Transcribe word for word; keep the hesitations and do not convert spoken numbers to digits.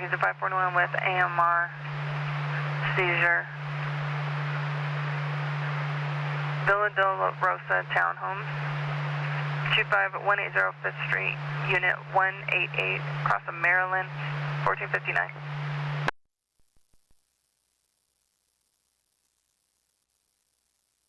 user five four one with A M R, seizure. Villa de la Rosa Townhomes, two five one eight zero Fifth Street, Unit one eight eight, across of Maryland, fourteen fifty-nine.